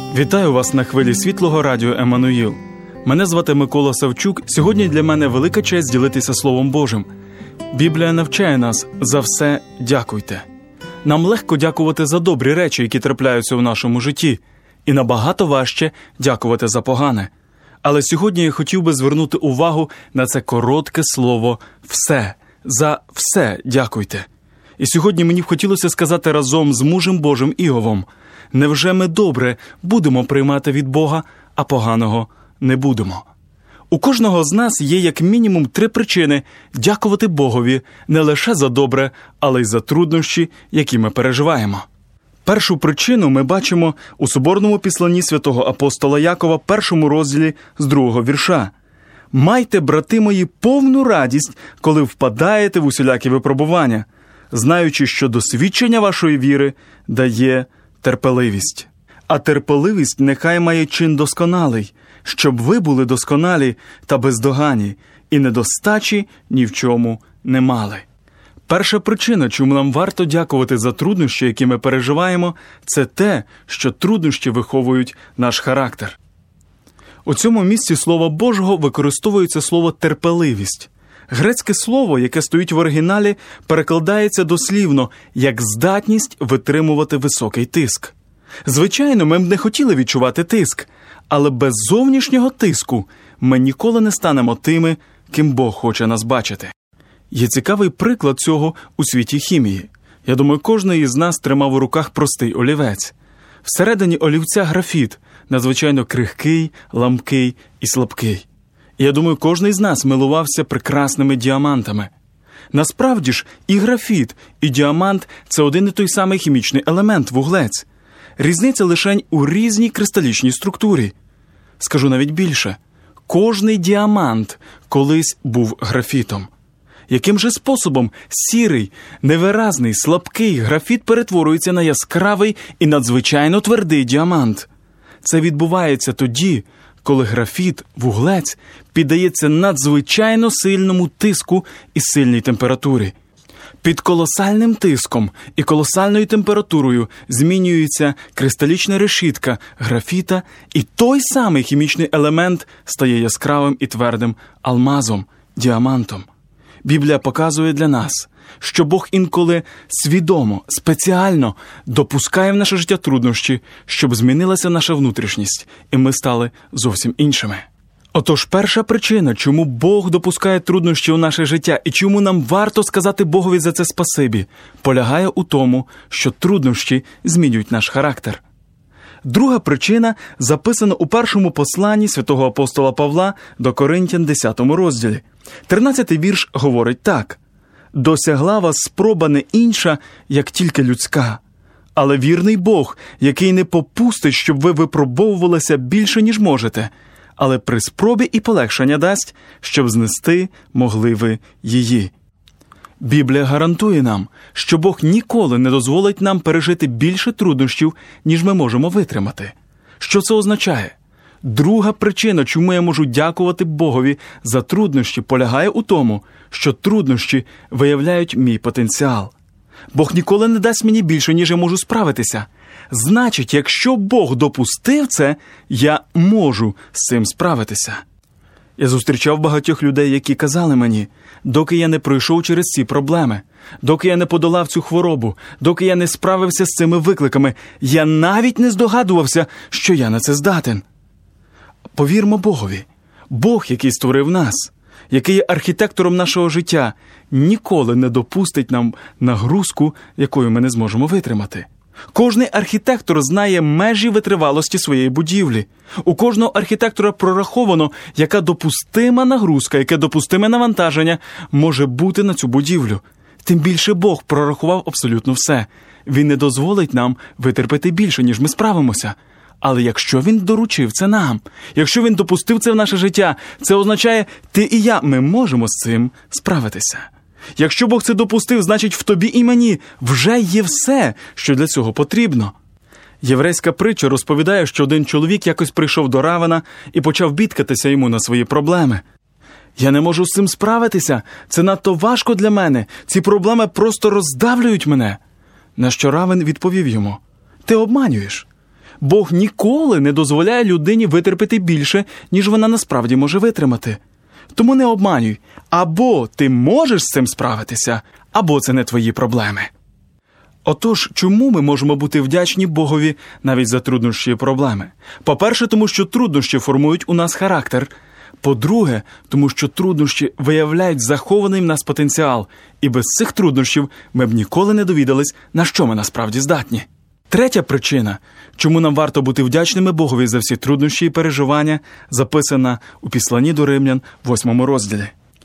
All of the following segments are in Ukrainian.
Вітаю вас на хвилі світлого радіо «Еммануїл». Мене звати Микола Савчук. Сьогодні для мене велика честь ділитися Словом Божим. Біблія навчає нас: за все дякуйте. Нам легко дякувати за добрі речі, які трапляються у нашому житті, і набагато важче дякувати за погане. Але сьогодні я хотів би звернути увагу на це коротке слово «все». За все дякуйте. І сьогодні мені б хотілося сказати разом з мужем Божим Іовом: невже ми добре будемо приймати від Бога, а поганого не будемо? У кожного з нас є як мінімум 3 причини дякувати Богові не лише за добре, але й за труднощі, які ми переживаємо. Першу причину ми бачимо у соборному післанні святого апостола Якова, 1 розділі з 2 вірша. «Майте, брати мої, повну радість, коли впадаєте в усілякі випробування, знаючи, що досвідчення вашої віри дає терпеливість. А терпеливість нехай має чин досконалий, щоб ви були досконалі та бездоганні, і недостачі ні в чому не мали». Перша причина, чому нам варто дякувати за труднощі, які ми переживаємо, це те, що труднощі виховують наш характер. У цьому місці Слова Божого використовується слово «терпеливість». Грецьке слово, яке стоїть в оригіналі, перекладається дослівно як «здатність витримувати високий тиск». Звичайно, ми б не хотіли відчувати тиск, але без зовнішнього тиску ми ніколи не станемо тими, ким Бог хоче нас бачити. Є цікавий приклад цього у світі хімії. Я думаю, кожен із нас тримав у руках простий олівець. Всередині олівця графіт, надзвичайно крихкий, ламкий і слабкий. І я думаю, кожен із нас милувався прекрасними діамантами. Насправді ж, і графіт, і діамант – це один і той самий хімічний елемент – вуглець. Різниця лише у різній кристалічній структурі. Скажу навіть більше. Кожний діамант колись був графітом. Яким же способом сірий, невиразний, слабкий графіт перетворюється на яскравий і надзвичайно твердий діамант? Це відбувається тоді, коли графіт, вуглець, піддається надзвичайно сильному тиску і сильній температурі. Під колосальним тиском і колосальною температурою змінюється кристалічна решітка графіта, і той самий хімічний елемент стає яскравим і твердим алмазом, діамантом. Біблія показує для нас, що Бог інколи свідомо, спеціально допускає в наше життя труднощі, щоб змінилася наша внутрішність, і ми стали зовсім іншими. Отож, перша причина, чому Бог допускає труднощі у наше життя і чому нам варто сказати Богові за це спасибі, полягає у тому, що труднощі змінюють наш характер. Друга причина записана у першому посланні святого апостола Павла до Коринтян, 10 розділі. 13-й вірш говорить так: «Досягла вас спроба не інша, як тільки людська, але вірний Бог, який не попустить, щоб ви випробовувалися більше, ніж можете, але при спробі і полегшення дасть, щоб знести могли ви її». Біблія гарантує нам, що Бог ніколи не дозволить нам пережити більше труднощів, ніж ми можемо витримати. Що це означає? Друга причина, чому я можу дякувати Богові за труднощі, полягає у тому, що труднощі виявляють мій потенціал. Бог ніколи не дасть мені більше, ніж я можу справитися. Значить, якщо Бог допустив це, я можу з цим справитися. Я зустрічав багатьох людей, які казали мені: доки я не пройшов через ці проблеми, доки я не подолав цю хворобу, доки я не справився з цими викликами, я навіть не здогадувався, що я на це здатен. Повірмо Богові. Бог, який створив нас, який є архітектором нашого життя, ніколи не допустить нам нагрузку, якою ми не зможемо витримати. Кожний архітектор знає межі витривалості своєї будівлі. У кожного архітектора прораховано, яка допустима нагрузка, яке допустиме навантаження може бути на цю будівлю. Тим більше Бог прорахував абсолютно все. Він не дозволить нам витерпіти більше, ніж ми справимося. Але якщо Він доручив це нам, якщо Він допустив це в наше життя, це означає, ти і я, ми можемо з цим справитися. Якщо Бог це допустив, значить в тобі і мені вже є все, що для цього потрібно. Єврейська притча розповідає, що один чоловік якось прийшов до равина і почав бідкатися йому на свої проблеми. «Я не можу з цим справитися, це надто важко для мене, ці проблеми просто роздавлюють мене». На що равин відповів йому: «Ти обманюєш. Бог ніколи не дозволяє людині витерпіти більше, ніж вона насправді може витримати. Тому не обманюй. Або ти можеш з цим справитися, або це не твої проблеми. Отож, чому ми можемо бути вдячні Богові навіть за труднощі і проблеми? По-перше, тому що труднощі формують у нас характер. По-друге, тому що труднощі виявляють захований в нас потенціал. І без цих труднощів ми б ніколи не довідались, на що ми насправді здатні. Третя причина, чому нам варто бути вдячними Богові за всі труднощі і переживання, записана у Післанні до Римлян, 8 розділі.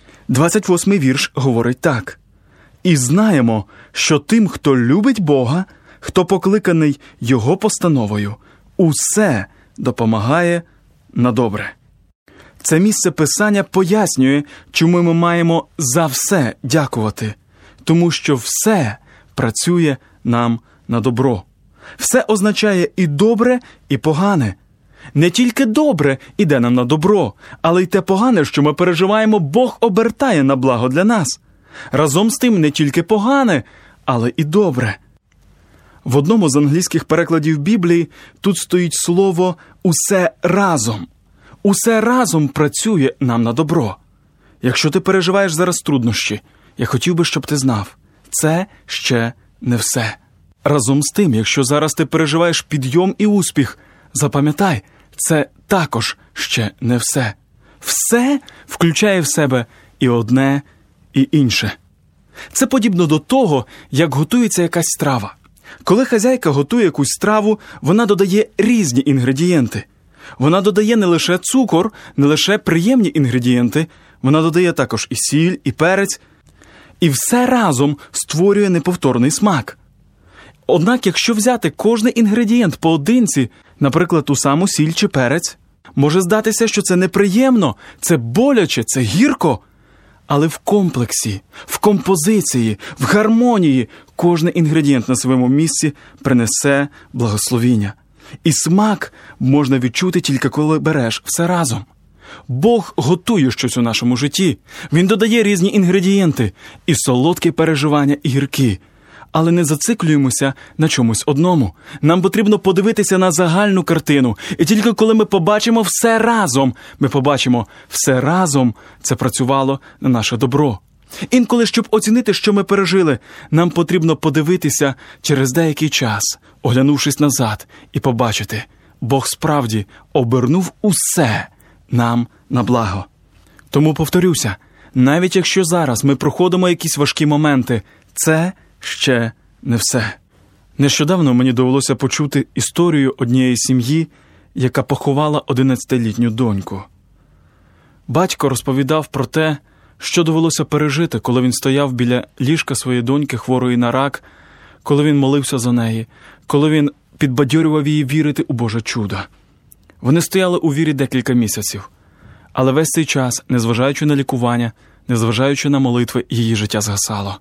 28-й вірш говорить так. «І знаємо, що тим, хто любить Бога, хто покликаний Його постановою, усе допомагає на добре». Це місце Писання пояснює, чому ми маємо за все дякувати. Тому що все працює нам на добро. Все означає і добре, і погане. Не тільки добре іде нам на добро, але й те погане, що ми переживаємо, Бог обертає на благо для нас. Разом з тим не тільки погане, але і добре. В одному з англійських перекладів Біблії тут стоїть слово «усе разом». Усе разом працює нам на добро. Якщо ти переживаєш зараз труднощі, я хотів би, щоб ти знав, це ще не все. Разом з тим, якщо зараз ти переживаєш підйом і успіх, запам'ятай, це також ще не все. Все включає в себе і одне, і інше. Це подібно до того, як готується якась страва. Коли хазяйка готує якусь страву, вона додає різні інгредієнти. Вона додає не лише цукор, не лише приємні інгредієнти, вона додає також і сіль, і перець, і все разом створює неповторний смак. Однак, якщо взяти кожний інгредієнт поодинці, наприклад, ту саму сіль чи перець, може здатися, що це неприємно, це боляче, це гірко. Але в комплексі, в композиції, в гармонії кожний інгредієнт на своєму місці принесе благословіння. І смак можна відчути тільки коли береш все разом. Бог готує щось у нашому житті. Він додає різні інгредієнти, і солодкі переживання, і гіркі. Але не зациклюємося на чомусь одному. Нам потрібно подивитися на загальну картину. І тільки коли ми побачимо все разом, ми побачимо все разом, це працювало на наше добро. Інколи, щоб оцінити, що ми пережили, нам потрібно подивитися через деякий час, оглянувшись назад, і побачити, Бог справді обернув усе нам на благо. Тому повторюся, навіть якщо зараз ми проходимо якісь важкі моменти, це ще не все. Нещодавно мені довелося почути історію однієї сім'ї, яка поховала 11-літню доньку. Батько розповідав про те, що довелося пережити, коли він стояв біля ліжка своєї доньки, хворої на рак, коли він молився за неї, коли він підбадьорював її вірити у Боже чудо. Вони стояли у вірі декілька місяців, але весь цей час, незважаючи на лікування, незважаючи на молитви, її життя згасало.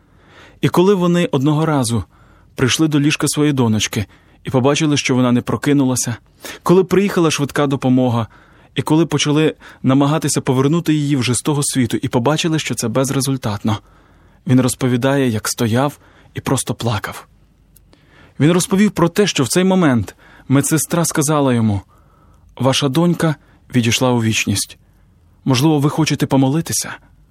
І коли вони одного разу прийшли до ліжка своєї донечки і побачили, що вона не прокинулася, коли приїхала швидка допомога, і коли почали намагатися повернути її вже з того світу, і побачили, що це безрезультатно, він розповідає, як стояв і просто плакав. Він розповів про те, що в цей момент медсестра сказала йому: «Ваша донька відійшла у вічність. Можливо, ви хочете помолитися?»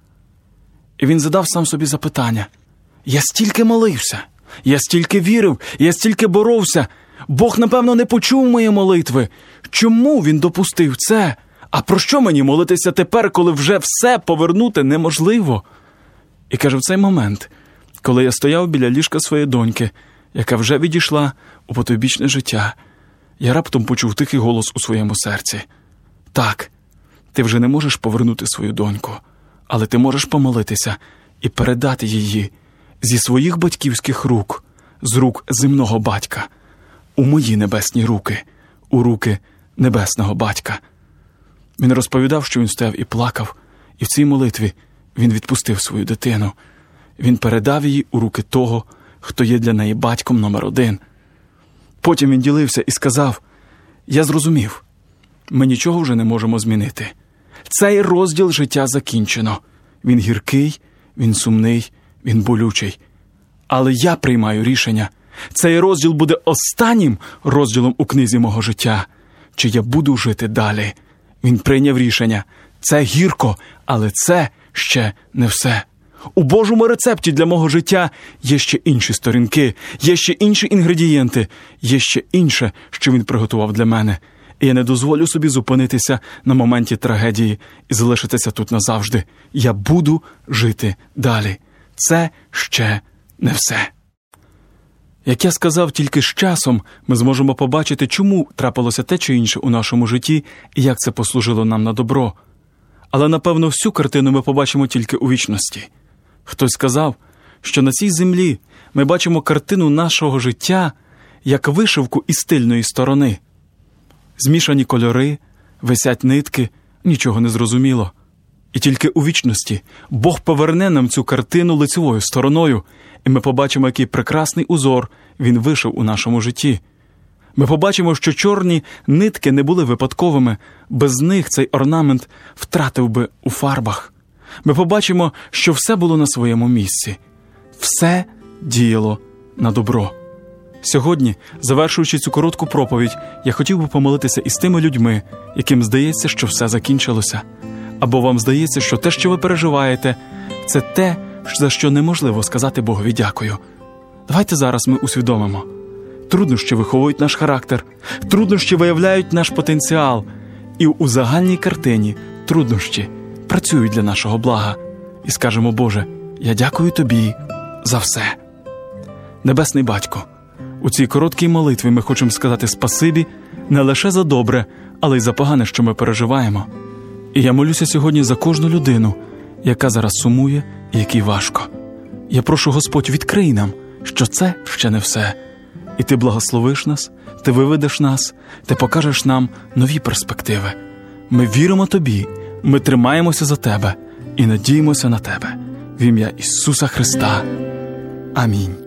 І він задав сам собі запитання: «Я стільки молився, я стільки вірив, я стільки боровся. Бог, напевно, не почув мої молитви. Чому він допустив це? А про що мені молитися тепер, коли вже все повернути неможливо?» І каже, в цей момент, коли я стояв біля ліжка своєї доньки, яка вже відійшла у потойбічне життя, я раптом почув тихий голос у своєму серці: «Так, ти вже не можеш повернути свою доньку, але ти можеш помолитися і передати її зі своїх батьківських рук, з рук земного батька, у мої небесні руки, у руки небесного батька». Він розповідав, що він стояв і плакав, і в цій молитві він відпустив свою дитину. Він передав її у руки того, хто є для неї батьком номер 1. Потім він ділився і сказав: «Я зрозумів, ми нічого вже не можемо змінити. Цей розділ життя закінчено. Він гіркий, він сумний, він болючий. Але я приймаю рішення. Цей розділ буде останнім розділом у книзі мого життя. Чи я буду жити далі? Він прийняв рішення. Це гірко, але це ще не все. У Божому рецепті для мого життя є ще інші сторінки, є ще інші інгредієнти, є ще інше, що він приготував для мене. І я не дозволю собі зупинитися на моменті трагедії і залишитися тут назавжди. Я буду жити далі. Це ще не все. Як я сказав, тільки з часом ми зможемо побачити, чому трапилося те чи інше у нашому житті і як це послужило нам на добро. Але, напевно, всю картину ми побачимо тільки у вічності. Хтось сказав, що на цій землі ми бачимо картину нашого життя як вишивку із тильної сторони. Змішані кольори, висять нитки, нічого не зрозуміло. І тільки у вічності Бог поверне нам цю картину лицевою стороною, і ми побачимо, який прекрасний узор Він вишив у нашому житті. Ми побачимо, що чорні нитки не були випадковими, без них цей орнамент втратив би у фарбах. Ми побачимо, що все було на своєму місці. Все діяло на добро. Сьогодні, завершуючи цю коротку проповідь, я хотів би помолитися із тими людьми, яким здається, що все закінчилося. Або вам здається, що те, що ви переживаєте, це те, за що неможливо сказати Богові дякую. Давайте зараз ми усвідомимо. Труднощі виховують наш характер, труднощі виявляють наш потенціал. І у загальній картині труднощі працюють для нашого блага. І скажемо: Боже, я дякую Тобі за все. Небесний Батько, у цій короткій молитві ми хочемо сказати спасибі не лише за добре, але й за погане, що ми переживаємо. І я молюся сьогодні за кожну людину, яка зараз сумує і якій важко. Я прошу, Господь, відкрий нам, що це ще не все. І Ти благословиш нас, Ти виведеш нас, Ти покажеш нам нові перспективи. Ми віримо Тобі, ми тримаємося за Тебе і надіємося на Тебе. В ім'я Ісуса Христа. Амінь.